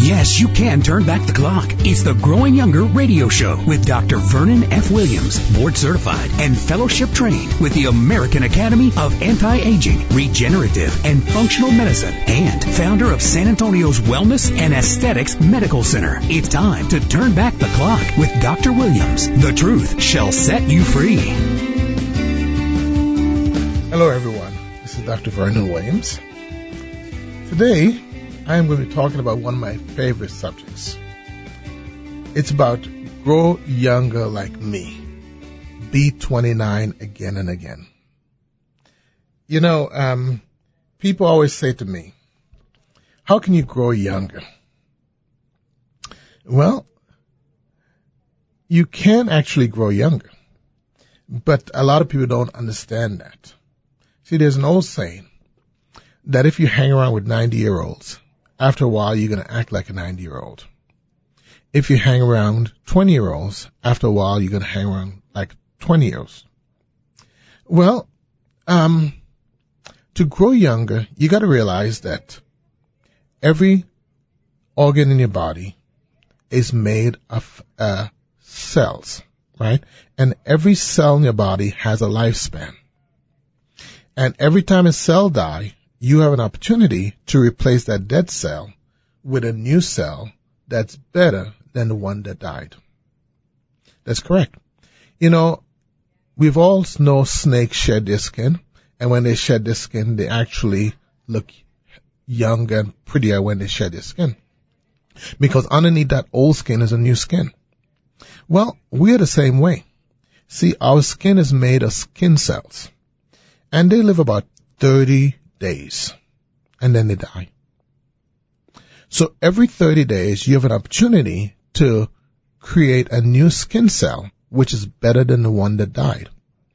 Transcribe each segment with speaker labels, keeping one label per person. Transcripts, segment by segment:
Speaker 1: Yes, you can turn back the clock. It's the Growing Younger radio show with Dr. Vernon F. Williams, board certified and fellowship trained with the American Academy of Anti-Aging, Regenerative, and Functional Medicine, and founder of San Antonio's Wellness and Aesthetics Medical Center. It's time to turn back the clock with Dr. Williams. The truth shall set you free.
Speaker 2: Hello, everyone. This is Dr. Vernon Williams. Today, I am going to be talking about one of my favorite subjects. It's about grow younger like me. Be 29 again and again. You know, people always say to me, how can you grow younger? Well, you can actually grow younger, but a lot of people don't understand that. See, there's an old saying that if you hang around with 90-year-olds, after a while, you're going to act like a 90-year-old. If you hang around 20-year-olds, after a while, you're going to hang around like 20-year-olds. Well, to grow younger, you got to realize that every organ in your body is made of cells, right? And every cell in your body has a lifespan. And every time a cell dies, you have an opportunity to replace that dead cell with a new cell that's better than the one that died. That's correct. You know, we've all known snakes shed their skin, and when they shed their skin, they actually look younger and prettier when they shed their skin. Because underneath that old skin is a new skin. Well, we're the same way. See, our skin is made of skin cells, and they live about 30 days, and then they die. So every 30 days, you have an opportunity to create a new skin cell, which is better than the one that died.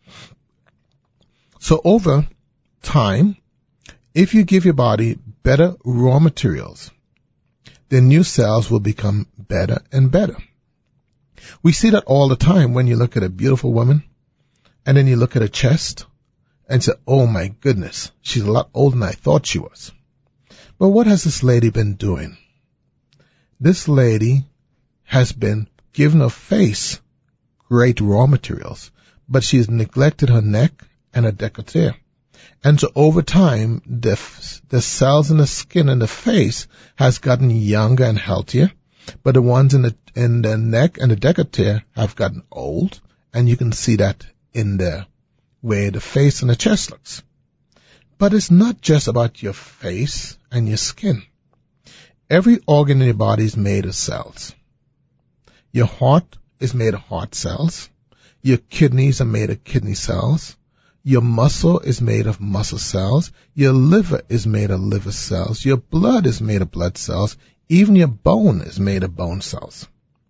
Speaker 2: So over time, if you give your body better raw materials, the new cells will become better and better. We see that all the time when you look at a beautiful woman, and then you look at her chest, and say, oh my goodness, she's a lot older than I thought she was. But what has this lady been doing? This lady has been giving her face great raw materials, but she has neglected her neck and her décolleté. And so over time, the cells in the skin and the face has gotten younger and healthier, but the ones in the neck and the décolleté have gotten old, and you can see that in the way the face and the chest looks. But it's not just about your face and your skin. Every organ in your body is made of cells. Your heart is made of heart cells. Your kidneys are made of kidney cells. Your muscle is made of muscle cells. Your liver is made of liver cells. Your blood is made of blood cells. Even your bone is made of bone cells.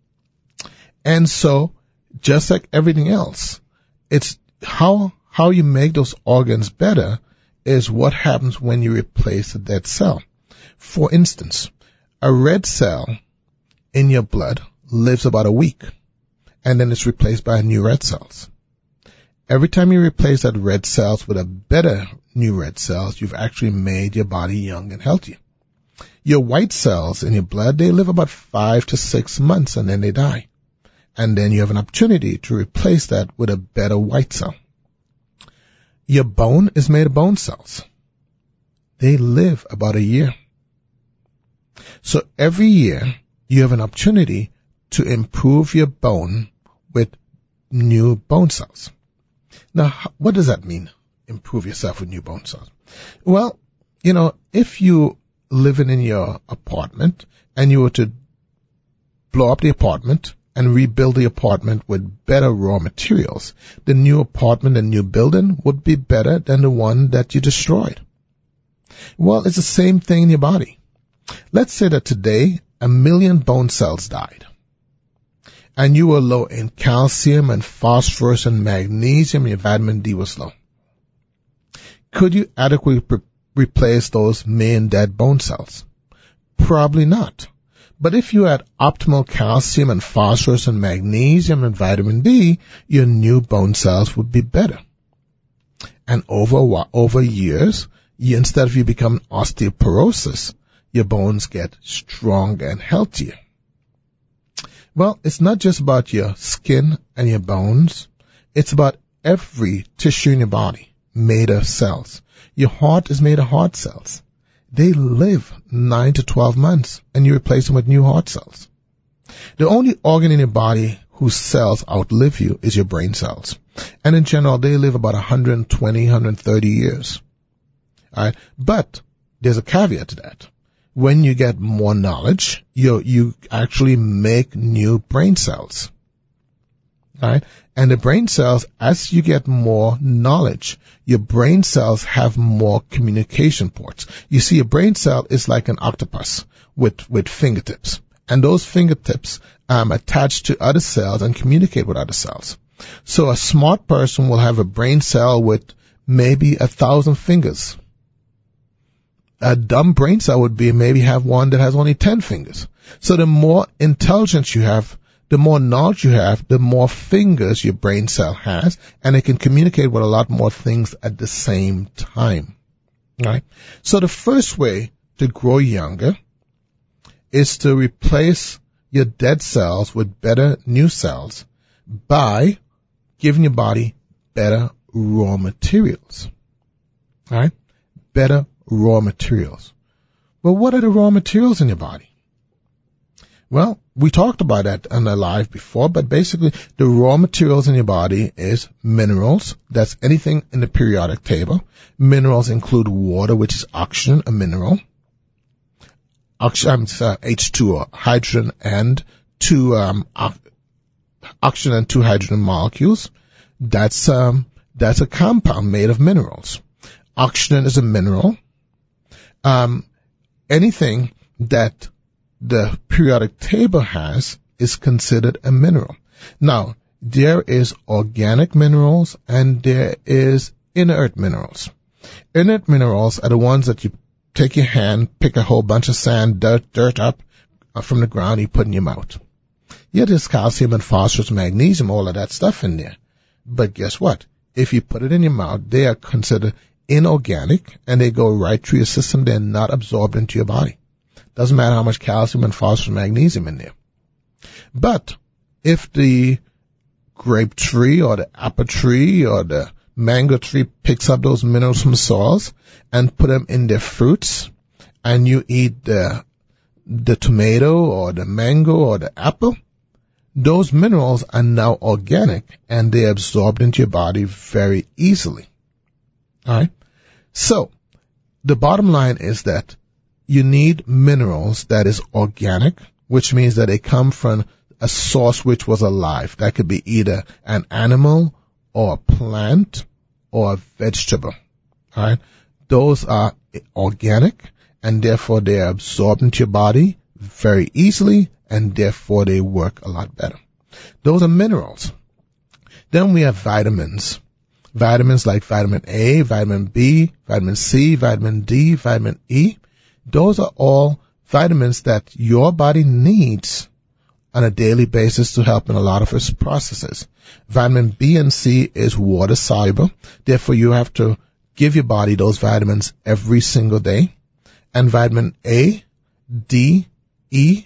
Speaker 2: And so, just like everything else, it's how you make those organs better is what happens when you replace a dead cell. For instance, a red cell in your blood lives about a week, and then it's replaced by new red cells. Every time you replace that red cells with a better new red cells, you've actually made your body young and healthy. Your white cells in your blood, they live about 5 to 6 months, and then they die. And then you have an opportunity to replace that with a better white cell. Your bone is made of bone cells. They live about a year. So every year, you have an opportunity to improve your bone with new bone cells. Now, what does that mean, improve yourself with new bone cells? Well, you know, if you living in your apartment and you were to blow up the apartment and rebuild the apartment with better raw materials, the new apartment and new building would be better than the one that you destroyed. Well, it's the same thing in your body. Let's say that today 1 million bone cells died, and you were low in calcium and phosphorus and magnesium, and your vitamin D was low. Could you adequately replace those main dead bone cells? Probably not. But if you had optimal calcium and phosphorus and magnesium and vitamin D, your new bone cells would be better. And over years, instead of you becoming osteoporosis, your bones get stronger and healthier. Well, it's not just about your skin and your bones. It's about every tissue in your body made of cells. Your heart is made of heart cells. They live 9 to 12 months, and you replace them with new heart cells. The only organ in your body whose cells outlive you is your brain cells. And in general, they live about 120, 130 years. All right? But there's a caveat to that. When you get more knowledge, you actually make new brain cells. All right? And the brain cells, as you get more knowledge, your brain cells have more communication ports. You see, a brain cell is like an octopus with fingertips. And those fingertips attach to other cells and communicate with other cells. So a smart person will have a brain cell with maybe 1,000 fingers. A dumb brain cell would be maybe have one that has only 10 fingers. So the more intelligence you have, the more knowledge you have, the more fingers your brain cell has, and it can communicate with a lot more things at the same time. Right? So the first way to grow younger is to replace your dead cells with better new cells by giving your body better raw materials. All right? Better raw materials. Well, what are the raw materials in your body? Well, we talked about that on the live before, but basically the raw materials in your body is minerals. That's anything in the periodic table. Minerals include water, which is oxygen, a mineral. H2O, hydrogen and oxygen and two hydrogen molecules. That's a compound made of minerals. Oxygen is a mineral. Anything that the periodic table has is considered a mineral. Now, there is organic minerals and there is inert minerals. Inert minerals are the ones that you take your hand, pick a whole bunch of sand, dirt up from the ground, you put in your mouth. Yeah, there's calcium and phosphorus, magnesium, all of that stuff in there. But guess what? If you put it in your mouth, they are considered inorganic and they go right through your system. They're not absorbed into your body. Doesn't matter how much calcium and phosphorus and magnesium in there. But if the grape tree or the apple tree or the mango tree picks up those minerals from soils and put them in their fruits, and you eat the tomato or the mango or the apple, those minerals are now organic and they're absorbed into your body very easily. All right? So, the bottom line is that you need minerals that is organic, which means that they come from a source which was alive. That could be either an animal or a plant or a vegetable. All right? Those are organic and therefore they are absorbed into your body very easily and therefore they work a lot better. Those are minerals. Then we have vitamins. Vitamins like vitamin A, vitamin B, vitamin C, vitamin D, vitamin E. Those are all vitamins that your body needs on a daily basis to help in a lot of its processes. Vitamin B and C is water soluble. Therefore, you have to give your body those vitamins every single day. And vitamin A, D, E,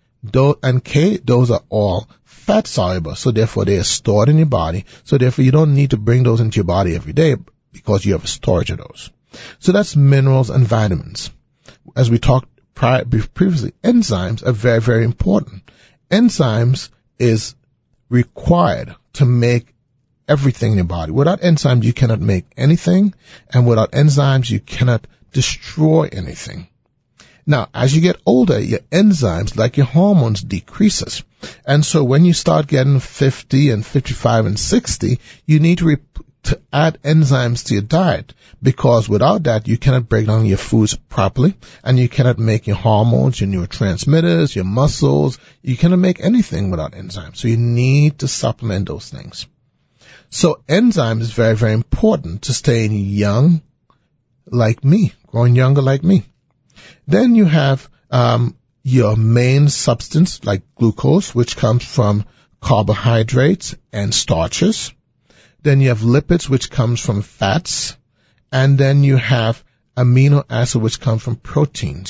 Speaker 2: and K, those are all fat soluble. So therefore, they are stored in your body. So therefore, you don't need to bring those into your body every day because you have a storage of those. So that's minerals and vitamins. As we talked previously, enzymes are very, very important. Enzymes is required to make everything in your body. Without enzymes, you cannot make anything, and without enzymes, you cannot destroy anything. Now, as you get older, your enzymes, like your hormones, decreases. And so when you start getting 50 and 55 and 60, you need to add enzymes to your diet, because without that, you cannot break down your foods properly, and you cannot make your hormones, your neurotransmitters, your muscles. You cannot make anything without enzymes. So you need to supplement those things. So enzymes is very, very important to staying young like me, growing younger like me. Then you have your main substance like glucose, which comes from carbohydrates and starches. Then you have lipids, which comes from fats. And then you have amino acid, which come from proteins.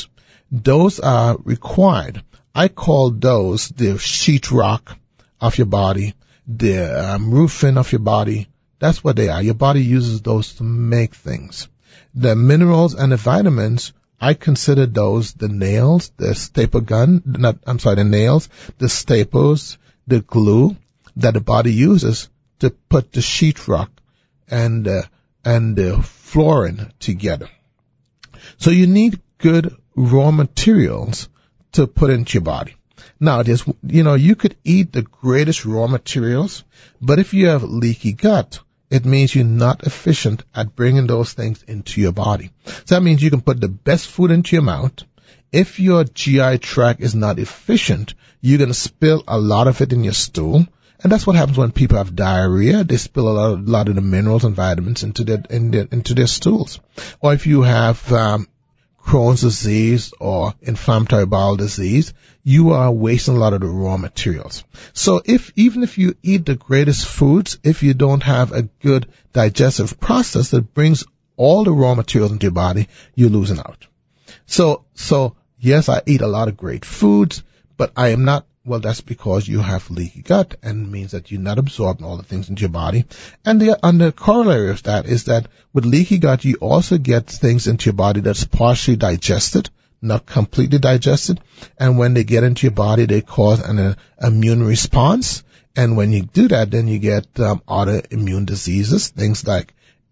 Speaker 2: Those are required. I call those the sheetrock of your body, the roofing of your body. That's what they are. Your body uses those to make things. The minerals and the vitamins, I consider those the nails, the staple gun, the nails, the staples, the glue that the body uses to put the sheetrock and the flooring together. So you need good raw materials to put into your body. Now, you could eat the greatest raw materials, but if you have leaky gut, it means you're not efficient at bringing those things into your body. So that means you can put the best food into your mouth. If your GI tract is not efficient, you're going to spill a lot of it in your stool. And that's what happens when people have diarrhea. They spill a lot of the minerals and vitamins into their stools. Or if you have Crohn's disease or inflammatory bowel disease, you are wasting a lot of the raw materials. So even if you eat the greatest foods, if you don't have a good digestive process that brings all the raw materials into your body, you're losing out. So yes, I eat a lot of great foods, but I am not. Well, that's because you have leaky gut, and means that you're not absorbing all the things into your body. And the corollary of that is that with leaky gut, you also get things into your body that's partially digested, not completely digested. And when they get into your body, they cause an immune response. And when you do that, then you get autoimmune diseases, things like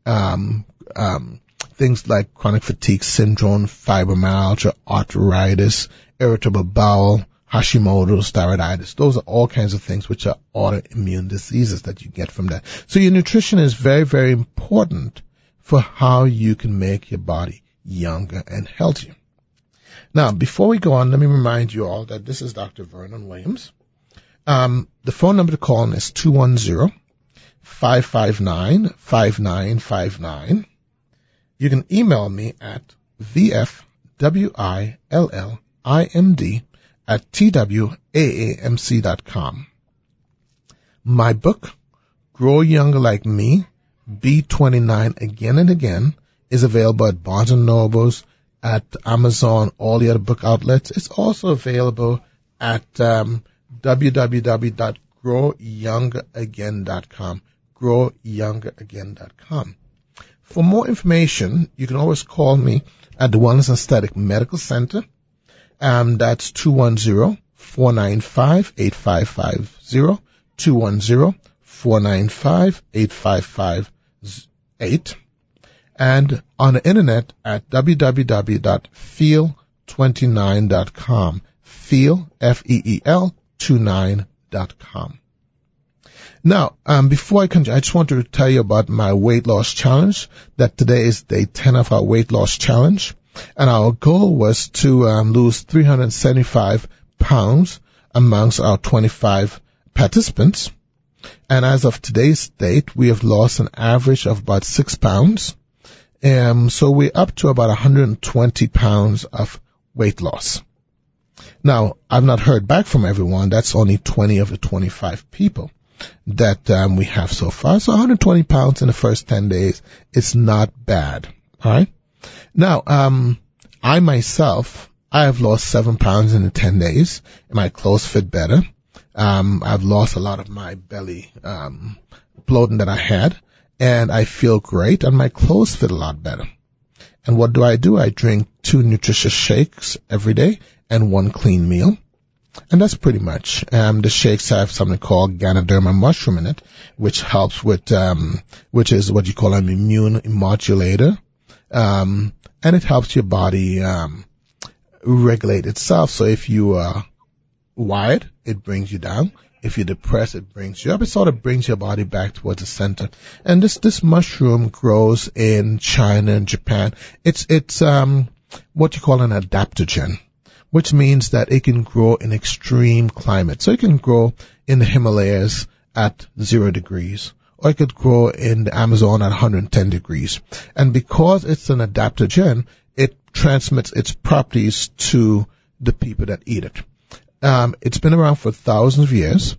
Speaker 2: chronic fatigue syndrome, fibromyalgia, arthritis, irritable bowel, Hashimoto's, thyroiditis. Those are all kinds of things which are autoimmune diseases that you get from that. So your nutrition is very, very important for how you can make your body younger and healthier. Now, before we go on, let me remind you all that this is Dr. Vernon Williams. The phone number to call is 210-559-5959. You can email me at vfwillimd@twaamc.com. My book, Grow Younger Like Me, B29 Again and Again, is available at Barnes & Nobles, at Amazon, all the other book outlets. It's also available at www.growyoungeragain.com, growyoungeragain.com. For more information, you can always call me at the Wellness Aesthetic Medical Center. That's 210-495-8550, 210-495-8558, and on the internet at www.feel29.com, feel, F-E-E-L, 29.com. Now, before I continue, I just wanted to tell you about my weight loss challenge, that today is day 10 of our weight loss challenge. And our goal was to lose 375 pounds amongst our 25 participants. And as of today's date, we have lost an average of about 6 pounds. So we're up to about 120 pounds of weight loss. Now, I've not heard back from everyone. That's only 20 of the 25 people that we have so far. So 120 pounds in the first 10 days is not bad. All right. Now, I myself, I have lost 7 pounds in the 10 days. My clothes fit better. I've lost a lot of my belly, bloating that I had, and I feel great, and my clothes fit a lot better. And what do? I drink 2 nutritious shakes every day and 1 clean meal. And that's pretty much. The shakes have something called Ganoderma mushroom in it, which helps with, which is what you call an immune modulator. And it helps your body regulate itself. So if you are wired, it brings you down. If you're depressed, it brings you up. It sort of brings your body back towards the center. And this mushroom grows in China and Japan. It's what you call an adaptogen, which means that it can grow in extreme climate. So it can grow in the Himalayas at 0 degrees. Or it could grow in the Amazon at 110 degrees. And because it's an adaptogen, it transmits its properties to the people that eat it. It's been around for thousands of years.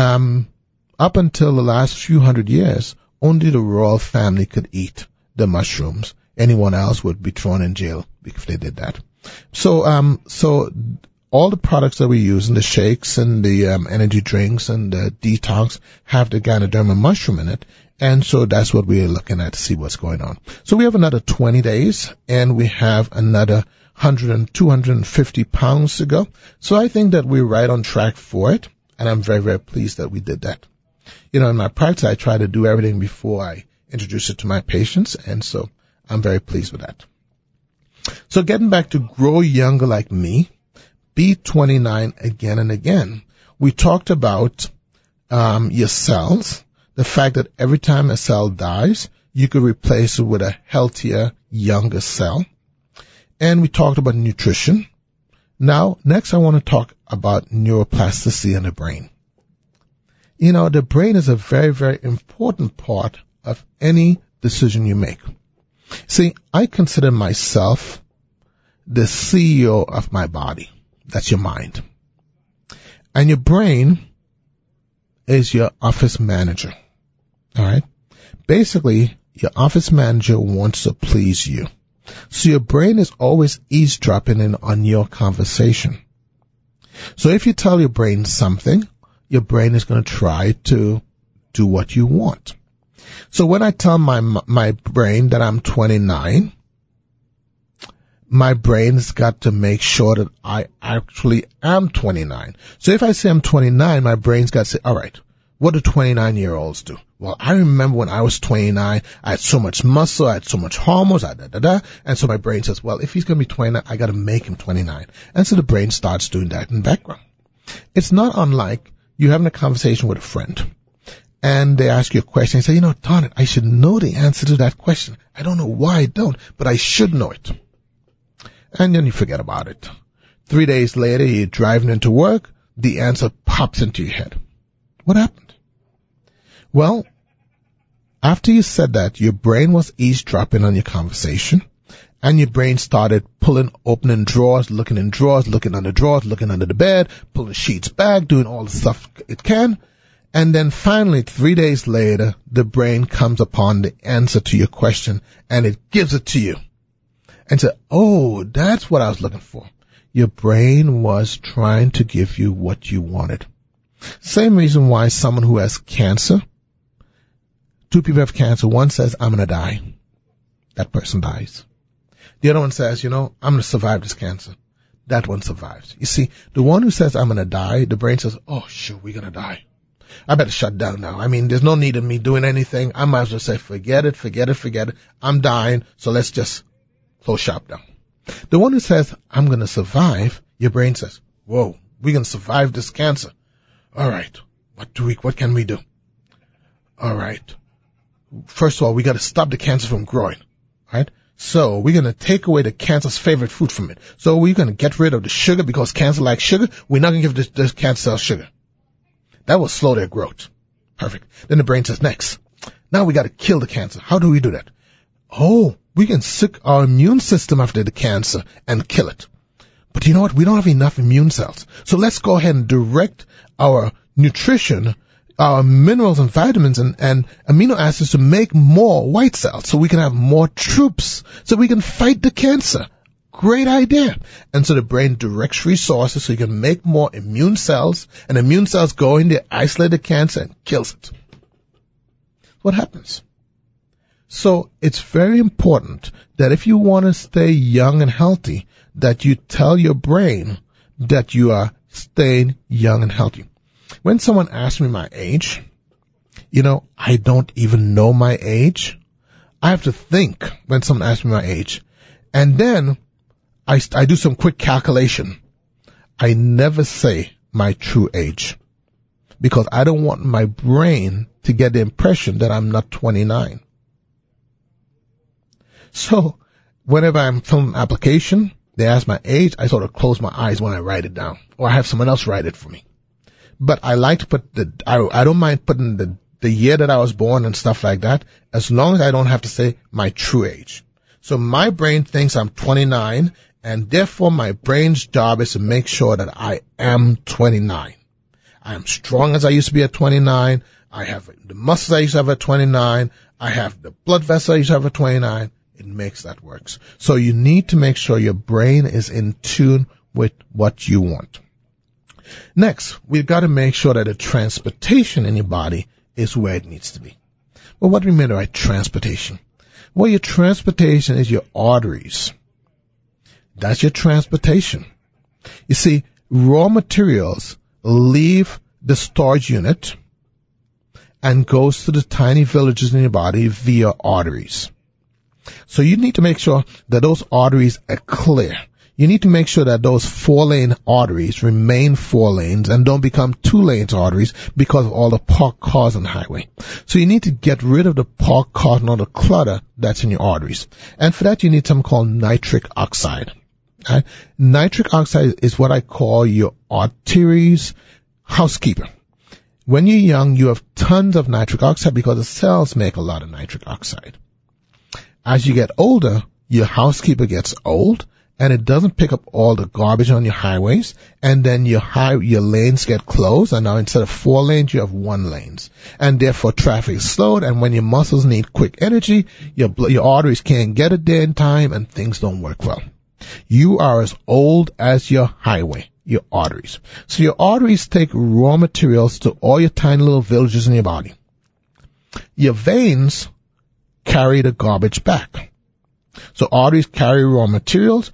Speaker 2: Up until the last few hundred years, only the royal family could eat the mushrooms. Anyone else would be thrown in jail if they did that. So all the products that we use in the shakes and the energy drinks and the detox have the Ganoderma mushroom in it. And so that's what we're looking at to see what's going on. So we have another 20 days and we have another 250 pounds to go. So I think that we're right on track for it. And I'm very, very pleased that we did that. You know, in my practice, I try to do everything before I introduce it to my patients. And so I'm very pleased with that. So getting back to grow younger like me, be 29 again and again. We talked about your cells, the fact that every time a cell dies, you could replace it with a healthier, younger cell. And we talked about nutrition. Now, next I want to talk about neuroplasticity in the brain. You know, the brain is a very, very important part of any decision you make. See, I consider myself the CEO of my body. That's your mind. And your brain is your office manager. All right? Basically, your office manager wants to please you. So your brain is always eavesdropping in on your conversation. So if you tell your brain something, your brain is going to try to do what you want. So when I tell my brain that I'm 29, my brain's got to make sure that I actually am 29. So if I say I'm 29, my brain's got to say, all right, what do 29-year-olds do? Well, I remember when I was 29, I had so much muscle, I had so much hormones, and so my brain says, well, if he's going to be 29, I got to make him 29. And so the brain starts doing that in the background. It's not unlike you having a conversation with a friend, and they ask you a question, and say, you know, darn it, I should know the answer to that question. I don't know why I don't, but I should know it. And then you forget about it. 3 days later, you're driving into work, the answer pops into your head. What happened? Well, after you said that, your brain was eavesdropping on your conversation, and your brain started opening drawers, looking in drawers, looking under drawers, looking under the bed, pulling sheets back, doing all the stuff it can. And then finally, 3 days later, the brain comes upon the answer to your question, and it gives it to you. And say, oh, that's what I was looking for. Your brain was trying to give you what you wanted. Same reason why someone who has cancer, 2 people have cancer, one says, I'm going to die. That person dies. The other one says, you know, I'm going to survive this cancer. That one survives. You see, the one who says, I'm going to die, the brain says, oh, sure, we're going to die. I better shut down now. I mean, there's no need of me doing anything. I might as well say, forget it. I'm dying, so let's just close shop down. The one who says, I'm going to survive, your brain says, whoa, we're going to survive this cancer. All right. What can we do? All right. First of all, we got to stop the cancer from growing. Right? So we're going to take away the cancer's favorite food from it. So we're going to get rid of the sugar because cancer likes sugar. We're not going to give the cancer cells sugar. That will slow their growth. Perfect. Then the brain says, next. Now we got to kill the cancer. How do we do that? Oh, we can sick our immune system after the cancer and kill it. But you know what? We don't have enough immune cells. So let's go ahead and direct our nutrition, our minerals and vitamins and amino acids to make more white cells so we can have more troops so we can fight the cancer. Great idea. And so the brain directs resources so you can make more immune cells, and immune cells go in there, isolate the cancer, and kills it. What happens? So it's very important that if you want to stay young and healthy, that you tell your brain that you are staying young and healthy. When someone asks me my age, you know, I don't even know my age. I have to think when someone asks me my age. And then I do some quick calculation. I never say my true age because I don't want my brain to get the impression that I'm not 29. So whenever I'm filling an application, they ask my age, I sort of close my eyes when I write it down, or I have someone else write it for me. But I like to put I don't mind putting the year that I was born and stuff like that, as long as I don't have to say my true age. So my brain thinks I'm 29, and therefore my brain's job is to make sure that I am 29. I am strong as I used to be at 29. I have the muscles I used to have at 29. I have the blood vessels I used to have at 29. it makes that work. So you need to make sure your brain is in tune with what you want. Next, we've got to make sure that the transportation in your body is where it needs to be. Well, what do we mean by transportation? Well, your transportation is your arteries. That's your transportation. You see, raw materials leave the storage unit and goes to the tiny villages in your body via arteries. So you need to make sure that those arteries are clear. You need to make sure that those 4-lane arteries remain 4 lanes and don't become 2-lane arteries because of all the parked cars on the highway. So you need to get rid of the parked cars and all the clutter that's in your arteries. And for that, you need something called nitric oxide. Right? Nitric oxide is what I call your arteries housekeeper. When you're young, you have tons of nitric oxide because the cells make a lot of nitric oxide. As you get older, your housekeeper gets old, and it doesn't pick up all the garbage on your highways, and then your lanes get closed, and now instead of 4 lanes, you have 1 lanes. And therefore traffic is slowed, and when your muscles need quick energy, your arteries can't get it there in time, and things don't work well. You are as old as your highway, your arteries. So your arteries take raw materials to all your tiny little villages in your body. Your veins carry the garbage back. So arteries carry raw materials.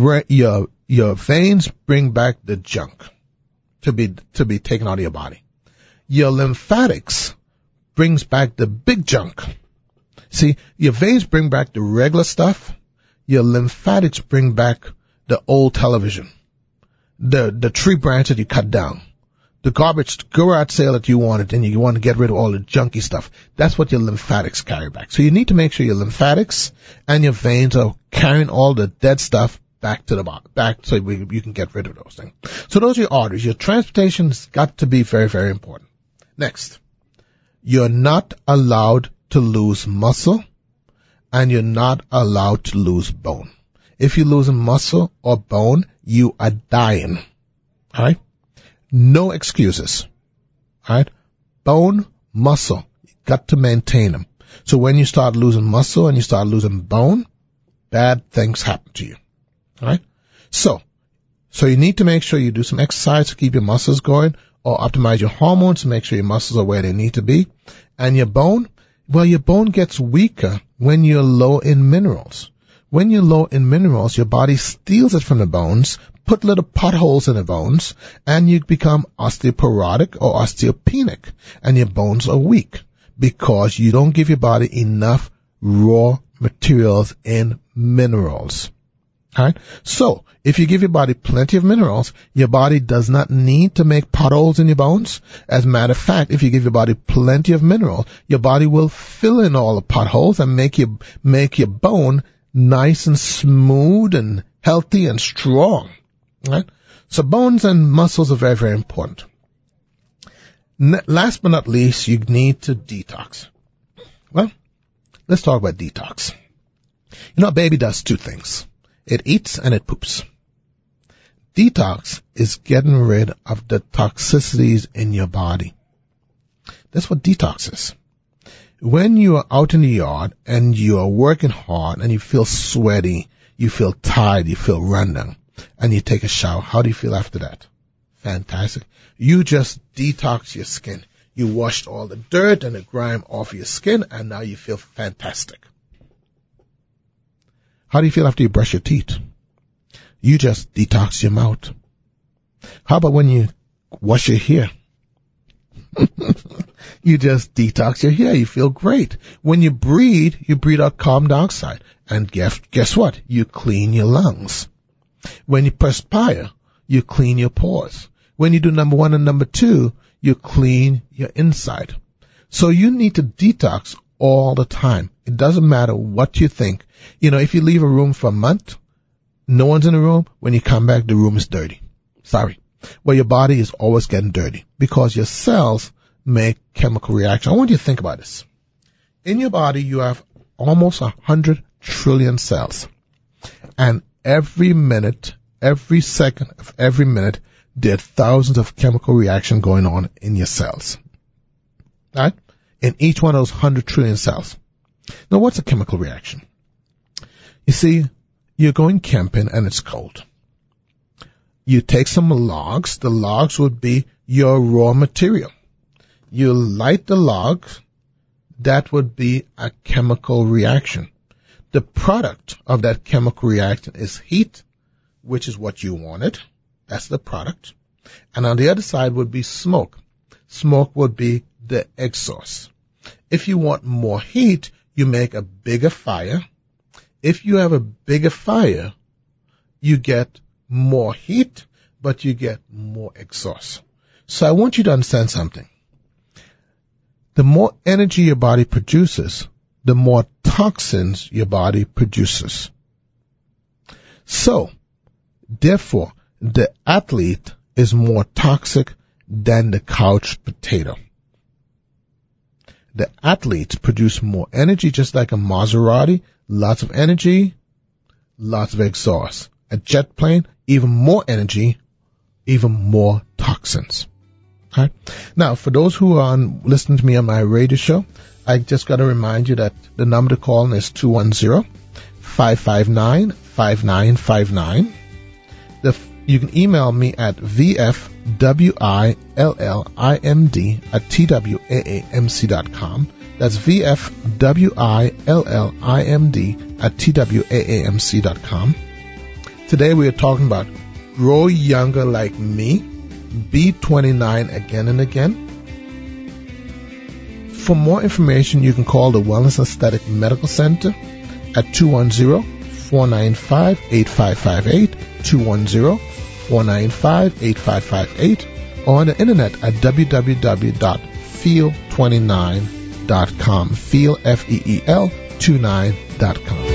Speaker 2: Your veins bring back the junk to be taken out of your body. Your lymphatics brings back the big junk. See, your veins bring back the regular stuff. Your lymphatics bring back the old television, the tree branch that you cut down, the garbage garage sale that you wanted, and you want to get rid of all the junky stuff. That's what your lymphatics carry back. So you need to make sure your lymphatics and your veins are carrying all the dead stuff back to the back so you can get rid of those things. So those are your arteries. Your transportation's got to be very, very important. Next, you're not allowed to lose muscle, and you're not allowed to lose bone. If you lose a muscle or bone, you are dying. All right? No excuses. All right? Bone, muscle, you got to maintain them. So when you start losing muscle and you start losing bone, bad things happen to you. All right? So you need to make sure you do some exercise to keep your muscles going, or optimize your hormones to make sure your muscles are where they need to be. And your bone, well, your bone gets weaker when you're low in minerals. When you're low in minerals, your body steals it from the bones, put little potholes in the bones, and you become osteoporotic or osteopenic, and your bones are weak because you don't give your body enough raw materials in minerals. All right? So, if you give your body plenty of minerals, your body does not need to make potholes in your bones. As a matter of fact, if you give your body plenty of minerals, your body will fill in all the potholes and make your bone nice and smooth and healthy and strong. All right? So bones and muscles are very, very important. Last but not least, you need to detox. Well, let's talk about detox. You know, a baby does 2 things. It eats and it poops. Detox is getting rid of the toxicities in your body. That's what detox is. When you are out in the yard and you are working hard and you feel sweaty, you feel tired, you feel run down, and you take a shower, how do you feel after that? Fantastic. You just detox your skin. You washed all the dirt and the grime off your skin, and now you feel fantastic. How do you feel after you brush your teeth? You just detox your mouth. How about when you wash your hair? You just detox your hair. You feel great. When you breathe out carbon dioxide. And guess what? You clean your lungs. When you perspire, you clean your pores. When you do number 1 and number 2, you clean your inside. So you need to detox all the time. It doesn't matter what you think. You know, if you leave a room for a month, no one's in the room. When you come back, the room is dirty. Sorry. Well, your body is always getting dirty because your cells make chemical reaction. I want you to think about this. In your body, you have almost 100 trillion cells. And every minute, every second of every minute, there are thousands of chemical reactions going on in your cells. Right? In each one of those 100 trillion cells. Now, what's a chemical reaction? You see, you're going camping and it's cold. You take some logs. The logs would be your raw material. You light the logs. That would be a chemical reaction. The product of that chemical reaction is heat, which is what you wanted. That's the product. And on the other side would be smoke. Smoke would be the exhaust. If you want more heat, you make a bigger fire. If you have a bigger fire, you get more heat, but you get more exhaust. So I want you to understand something. The more energy your body produces, the more toxins your body produces. So, therefore, the athlete is more toxic than the couch potato. The athletes produce more energy, just like a Maserati, lots of energy, lots of exhaust. A jet plane, even more energy, even more toxins. Right? Now, for those who are listening to me on my radio show, I just got to remind you that the number to call is 210-559-5959. You can email me at vfwillimd@twaamc.com. That's vfwillimd@twaamc.com. Today we are talking about grow younger like me. Be 29 again and again. For more information, you can call the Wellness Aesthetic Medical Center at 210-495-8558, 210-495-8558, or on the internet at www.feel29.com, feel, F-E-E-L, 29.com.